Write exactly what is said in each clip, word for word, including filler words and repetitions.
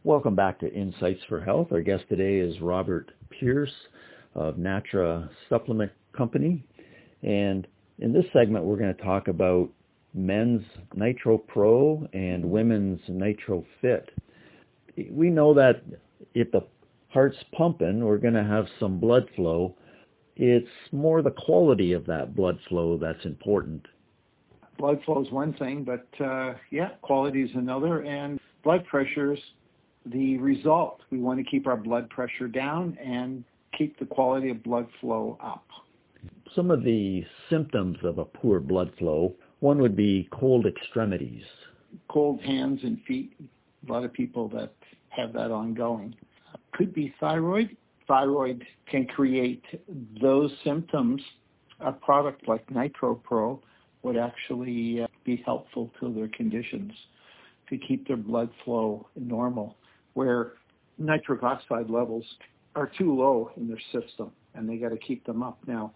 Welcome back to Insights for Health. Our guest today is Robert Pearce of Natra Supplement Company. And in this segment, we're going to talk about men's Nitro Pro and women's Nitro Fit. We know that if the heart's pumping, we're going to have some blood flow. It's more the quality of that blood flow that's important. Blood flow is one thing, but uh, yeah, quality is another. And blood pressure's the result. We want to keep our blood pressure down and keep the quality of blood flow up. Some of the symptoms of a poor blood flow, one would be cold extremities. Cold hands and feet. A lot of people that have that ongoing. Could be thyroid. Thyroid can create those symptoms. A product like Nitro Pro would actually uh, be helpful to their conditions to keep their blood flow normal, where nitric oxide levels are too low in their system, and they got to keep them up. Now,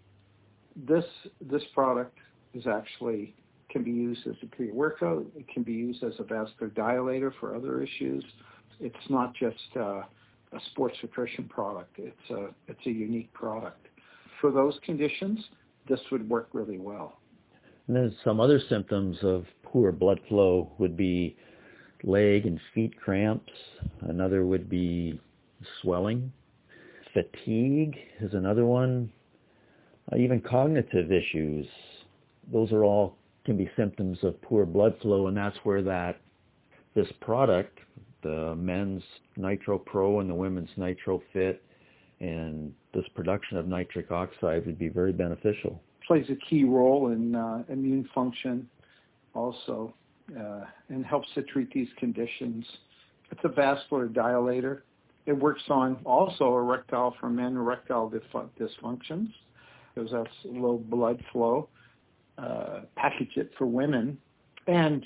this this product is actually can be used as a pre-workout. It can be used as a vascular dilator for other issues. It's not just uh, a sports nutrition product. It's a it's a unique product. For those conditions, this would work really well. And then some other symptoms of poor blood flow would be leg and feet cramps. Another would be swelling. Fatigue is another one. Uh, even cognitive issues. Those are all can be symptoms of poor blood flow, and that's where that this product, the men's Nitro Pro and the women's Nitro Fit, and this production of nitric oxide would be very beneficial. Plays a key role in uh, immune function also, uh, and helps to treat these conditions. It's a vascular dilator. It works on also erectile for men, erectile dysfunctions, because that's low blood flow. Uh, package it for women, and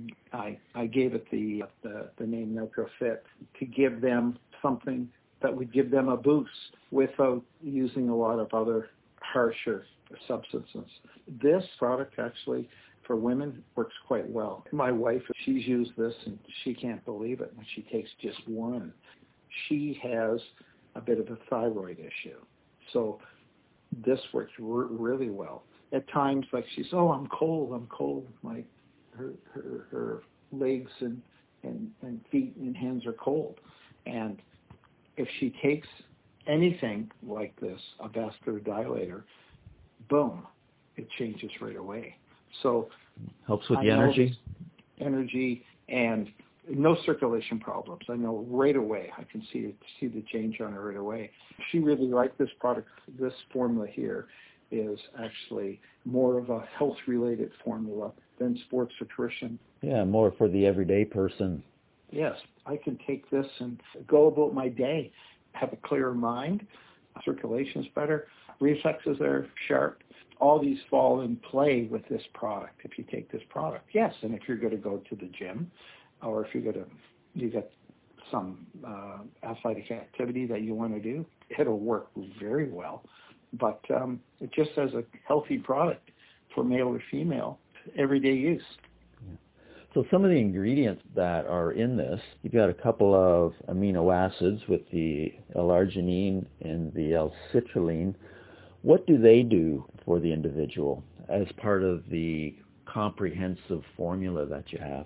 I I gave it the the, the name Nitro Fit to give them something that would give them a boost without using a lot of other harsher substances. This product actually for women works quite well. My wife, she's used this and she can't believe it when she takes just one. She has a bit of a thyroid issue, so this works r- really well. At times, like she's, oh, I'm cold, I'm cold. My her her, her legs and, and and feet and hands are cold, and if she takes anything like this, a vascular dilator, boom, it changes right away. So helps with I the energy, energy, and no circulation problems. I know right away. I can see see the change on her right away. She really liked this product. This formula here is actually more of a health-related formula than sports nutrition. Yeah, more for the everyday person. Yes, I can take this and go about my day, have a clearer mind, circulation's better, reflexes are sharp. All these fall in play with this product if you take this product. Yes, and if you're going to go to the gym, or if you're going to, you got some uh, athletic activity that you want to do, it'll work very well. But um, it just as a healthy product for male or female, everyday use. Yeah. So some of the ingredients that are in this, you've got a couple of amino acids with the L-arginine and the L-citrulline. What do they do for the individual as part of the comprehensive formula that you have?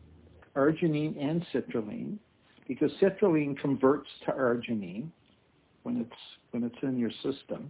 Arginine and citrulline, because citrulline converts to arginine when it's when it's in your system.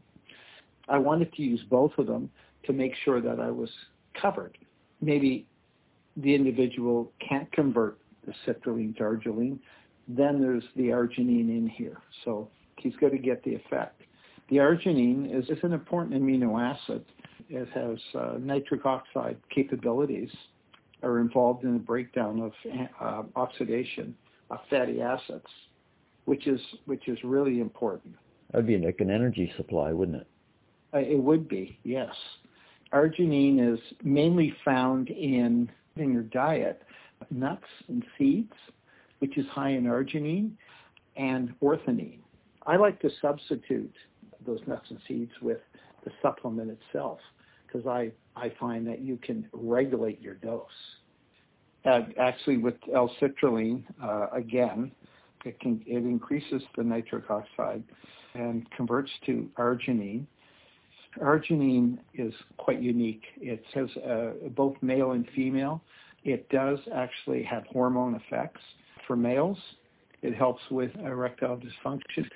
I wanted to use both of them to make sure that I was covered. Maybe the individual can't convert the citrulline to arginine, then there's the arginine in here. So he's got to get the effect. The arginine is, is an important amino acid. It has uh, nitric oxide capabilities, are involved in the breakdown of uh, oxidation of fatty acids, which is which is really important. That would be like an energy supply, wouldn't it? Uh, it would be, yes. Arginine is mainly found in, in your diet, nuts and seeds, which is high in arginine, and orthonine. I like to substitute those nuts and seeds with the supplement itself because I, I find that you can regulate your dose. Uh, actually, with L-citrulline, uh, again, it can it increases the nitric oxide and converts to arginine. Arginine is quite unique. It has uh, both male and female. It does actually have hormone effects. For males, it helps with erectile dysfunction.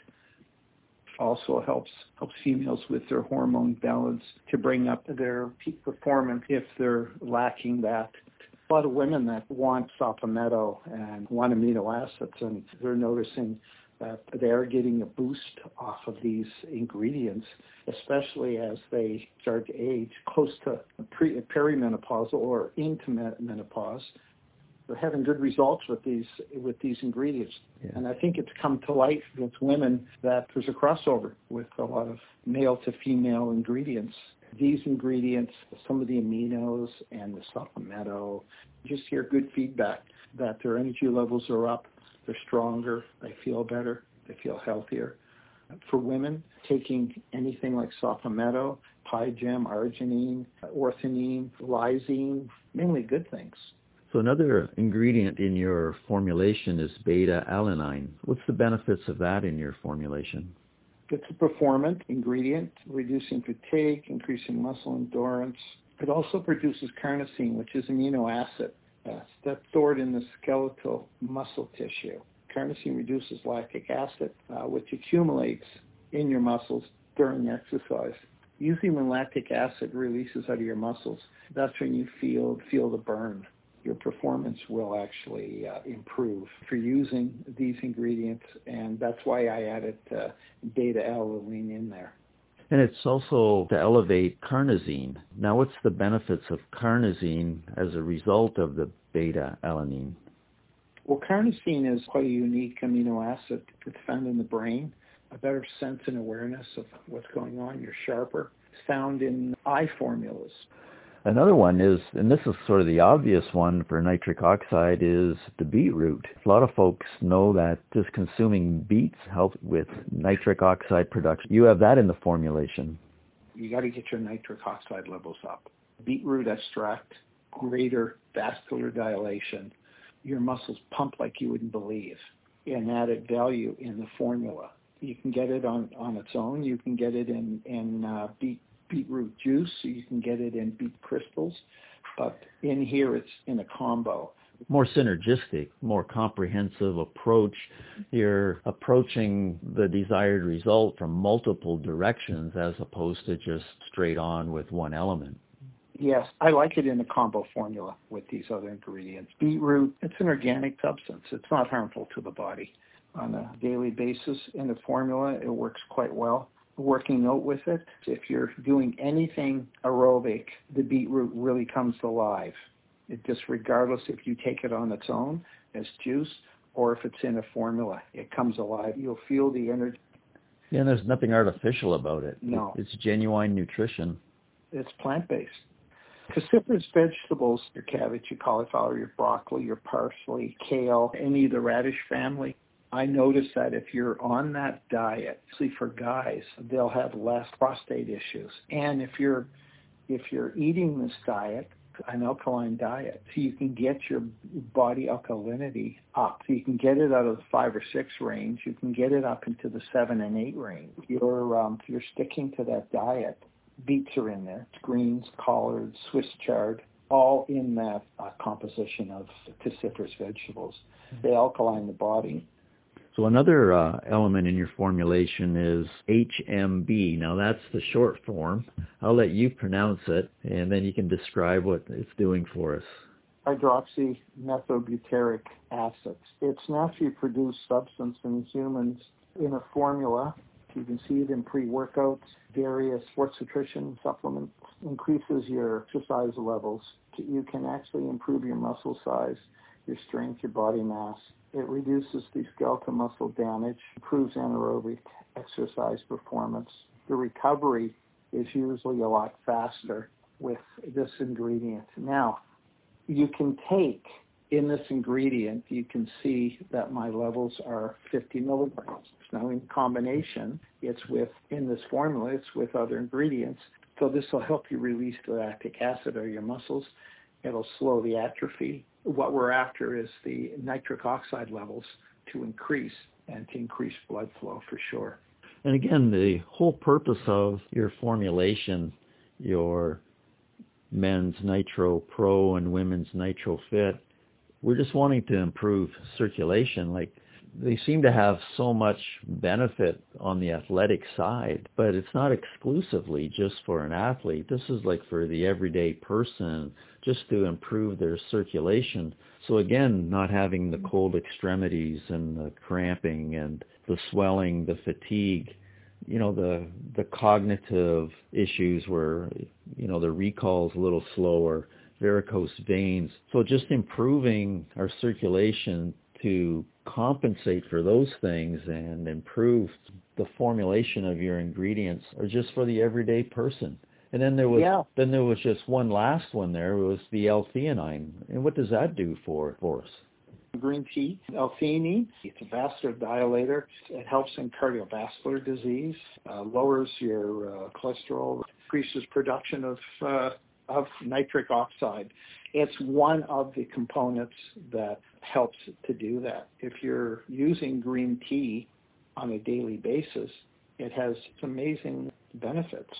Also helps helps females with their hormone balance to bring up their peak performance if they're lacking that. A lot of women that want Sapamento and want amino acids, and they're noticing that they are getting a boost off of these ingredients, especially as they start to age close to pre- perimenopausal or into menopause. They're having good results with these with these ingredients. Yeah. And I think it's come to light with women that there's a crossover with a lot of male to female ingredients. These ingredients, some of the aminos and the Sapamento, just hear good feedback that their energy levels are up, they're stronger, they feel better, they feel healthier. For women, taking anything like Sapamento, Pygem, Arginine, Orthodine, Lysine, mainly good things. So another ingredient in your formulation is beta-alanine. What's the benefits of that in your formulation? It's a performant ingredient, reducing fatigue, increasing muscle endurance. It also produces carnosine, which is an amino acid uh, that's stored in the skeletal muscle tissue. Carnosine reduces lactic acid, uh, which accumulates in your muscles during exercise. Usually when lactic acid releases out of your muscles, that's when you feel feel the burn. Your performance will actually uh, improve for using these ingredients, and that's why I added uh, beta-alanine in there. And it's also to elevate carnosine. Now, what's the benefits of carnosine as a result of the beta-alanine? Well, carnosine is quite a unique amino acid. It's found in the brain. A better sense and awareness of what's going on. You're sharper. It's found in eye formulas. Another one is, and this is sort of the obvious one for nitric oxide, is the beetroot. A lot of folks know that just consuming beets help with nitric oxide production. You have that in the formulation. You got to get your nitric oxide levels up. Beetroot extract, greater vascular dilation. Your muscles pump like you wouldn't believe. An added value in the formula. You can get it on, on its own. You can get it in, in uh, beet beetroot juice, so you can get it in beet crystals, but in here it's in a combo. More synergistic, more comprehensive approach. You're approaching the desired result from multiple directions as opposed to just straight on with one element. Yes, I like it in a combo formula with these other ingredients. Beetroot, it's an organic substance. It's not harmful to the body. On a daily basis in the formula, it works quite well. Working out with it, if you're doing anything aerobic, the beetroot really comes alive. It just, regardless if you take it on its own as juice or if it's in a formula, it comes alive. You'll feel the energy. Yeah, and there's nothing artificial about it. No. It's genuine nutrition. It's plant-based. Cruciferous vegetables, your cabbage, your cauliflower, your broccoli, your parsley, kale, any of the radish family, I noticed that if you're on that diet, especially for guys, they'll have less prostate issues. And if you're if you're eating this diet, an alkaline diet, so you can get your body alkalinity up. So you can get it out of the five or six range. You can get it up into the seven and eight range. If you're, um, if you're sticking to that diet, beets are in there, greens, collards, Swiss chard, all in that uh, composition of cruciferous vegetables. They alkaline the body. So another uh, element in your formulation is H M B. Now that's the short form. I'll let you pronounce it, and then you can describe what it's doing for us. Hydroxymethobutyric acid. It's naturally produced substance in humans in a formula. You can see it in pre-workouts, various sports nutrition supplements. Increases your exercise levels. You can actually improve your muscle size, your strength, your body mass. It reduces the skeletal muscle damage, improves anaerobic exercise performance. The recovery is usually a lot faster with this ingredient. Now, you can take in this ingredient, you can see that my levels are fifty milligrams. Now, in combination, it's with, in this formula, it's with other ingredients. So this will help you release the lactic acid out of your muscles. It'll slow the atrophy what we're after is the nitric oxide levels to increase and to increase blood flow for sure. And again, the whole purpose of your formulation, your men's Nitro Pro and women's Nitro Fit, we're just wanting to improve circulation. Like, they seem to have so much benefit on the athletic side, but it's not exclusively just for an athlete. This is like for the everyday person, just to improve their circulation. So again, not having the cold extremities and the cramping and the swelling, the fatigue, you know, the the cognitive issues where, you know, the recall's a little slower, varicose veins. So just improving our circulation to compensate for those things and improve the formulation of your ingredients are just for the everyday person. And then there was yeah. then there was just one last one there. It was the L-theanine. And what does that do for, for us? Green tea, L-theanine, it's a vasodilator. It helps in cardiovascular disease, uh, lowers your uh, cholesterol, increases production of uh, of nitric oxide. It's one of the components that helps to do that. If you're using green tea on a daily basis, it has amazing benefits.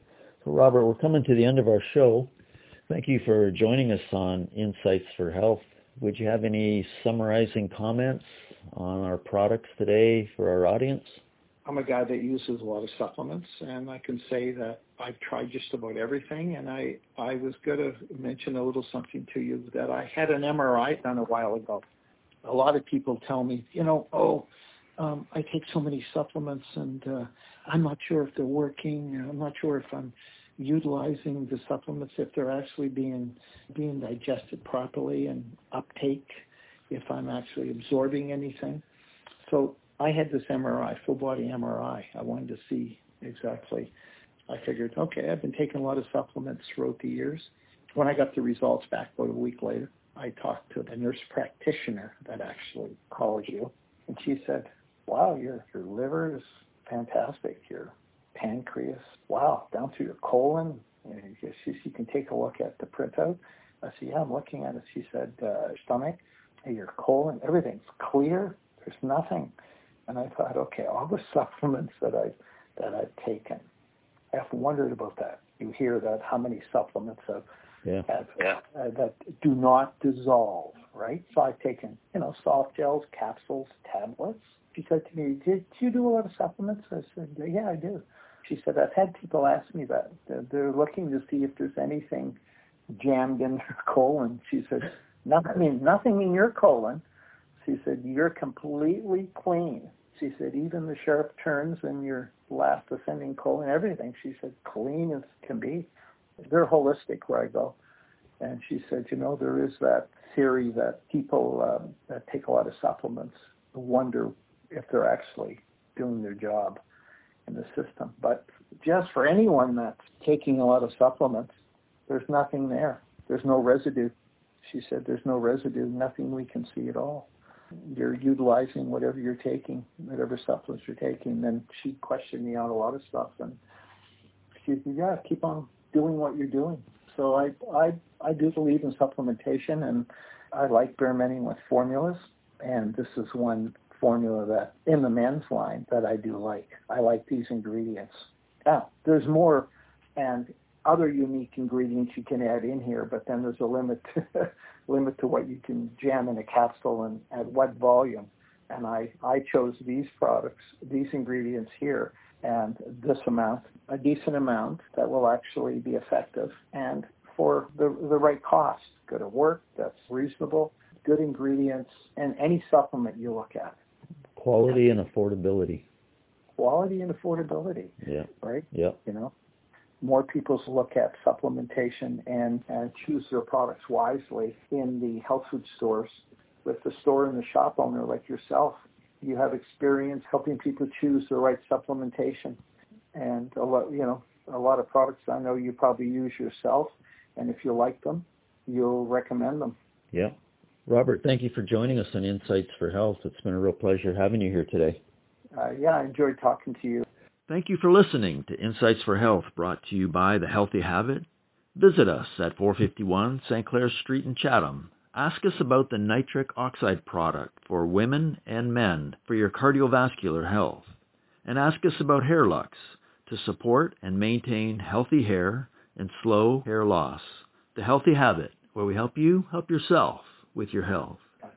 So Robert, we're coming to the end of our show. Thank you for joining us on Insights for Health. Would you have any summarizing comments on our products today for our audience? I'm a guy that uses a lot of supplements, and I can say that I've tried just about everything. And I, I was going to mention a little something to you that I had an M R I done a while ago. A lot of people tell me, you know, oh, um, I take so many supplements, and uh, I'm not sure if they're working. I'm not sure if I'm utilizing the supplements, if they're actually being being digested properly and uptake, if I'm actually absorbing anything. So I had this M R I, full body M R I. I wanted to see exactly. I figured, okay, I've been taking a lot of supplements throughout the years. When I got the results back about a week later, I talked to the nurse practitioner that actually called you, and she said, wow, your your liver is fantastic. Your pancreas, wow, down to your colon. And she, she can take a look at the printout. I said, yeah, I'm looking at it. She said, uh, stomach, your colon, everything's clear. There's nothing. And I thought, okay, all the supplements that I've, that I've taken, I've wondered about that. You hear that how many supplements have, yeah. have yeah. Uh, that do not dissolve, right? So I've taken, you know, soft gels, capsules, tablets. She said to me, did you do a lot of supplements? I said, yeah, I do. She said, I've had people ask me that. They're, they're looking to see if there's anything jammed in their colon. She said, nothing, I mean, nothing in your colon. She said, you're completely clean. She said, even the sharp turns in your last ascending colon, everything. She said, clean as can be. They're holistic where I go. And she said, you know, there is that theory that people um, that take a lot of supplements wonder if they're actually doing their job in the system. But just for anyone that's taking a lot of supplements, there's nothing there. There's no residue. She said, there's no residue, nothing we can see at all. You're utilizing whatever you're taking, whatever supplements you're taking. Then she questioned me on a lot of stuff, and she said, yeah, keep on doing what you're doing. So I, I, I do believe in supplementation, and I like experimenting with formulas, and this is one formula that in the men's line that I do like. I like these ingredients. Now, there's more and other unique ingredients you can add in here, but then there's a limit to, limit to what you can jam in a capsule and at what volume. And I, I chose these products, these ingredients here, and this amount, a decent amount that will actually be effective and for the, the right cost. Go to work, that's reasonable, good ingredients, and any supplement you look at. Quality and affordability. Quality and affordability. Yeah. Right? Yeah. You know, more people look at supplementation and, and choose their products wisely in the health food stores. With the store and the shop owner like yourself, you have experience helping people choose the right supplementation. And a lot, you know, a lot of products I know you probably use yourself, and if you like them, you'll recommend them. Yeah. Robert, thank you for joining us on Insights for Health. It's been a real pleasure having you here today. Uh, yeah, I enjoyed talking to you. Thank you for listening to Insights for Health, brought to you by The Healthy Habit. Visit us at four fifty-one Saint Clair Street in Chatham Ask us about the nitric oxide product for women and men for your cardiovascular health. And ask us about HairLux to support and maintain healthy hair and slow hair loss. The Healthy Habit, where we help you help yourself with your health.